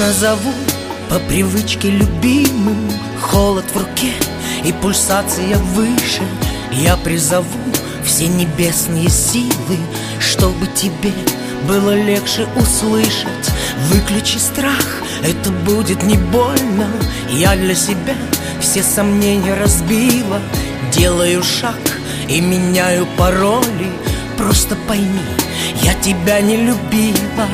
назову по привычке любимым. Холод в руке и пульсация выше. Я призову все небесные силы, чтобы тебе было легче услышать. Выключи страх, это будет не больно. Я для себя все сомнения разбила. Делаю шаг и меняю пароли. Просто пойми, я тебя не любила.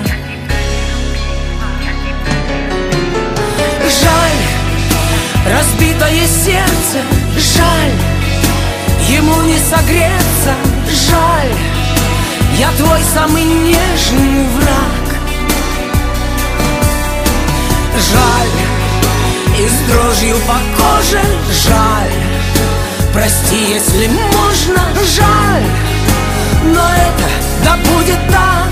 Жаль, разбитое сердце, жаль, ему не согреться, жаль, я твой самый нежный враг. Жаль, и с дрожью по коже, жаль, прости, если можно, жаль, но это да будет так.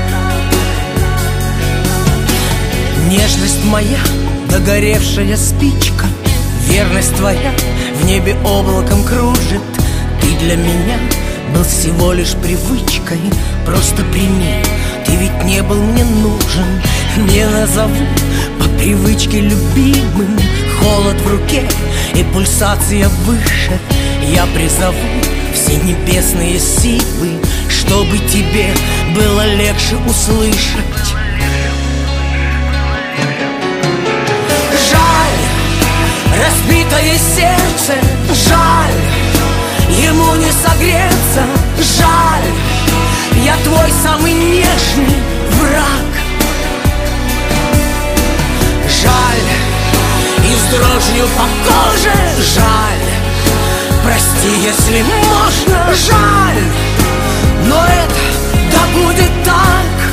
Нежность моя, догоревшая спичка, верность твоя в небе облаком кружит. Ты для меня был всего лишь привычкой. Просто прими, ты ведь не был мне нужен. Не назову по привычке любимым. Холод в руке и пульсация выше. Я призову все небесные силы, чтобы тебе было легче услышать. Разбитое сердце, жаль, ему не согреться, жаль, я твой самый нежный враг. Жаль, и с дрожью по коже, жаль, прости, если можно, жаль, но это да будет так.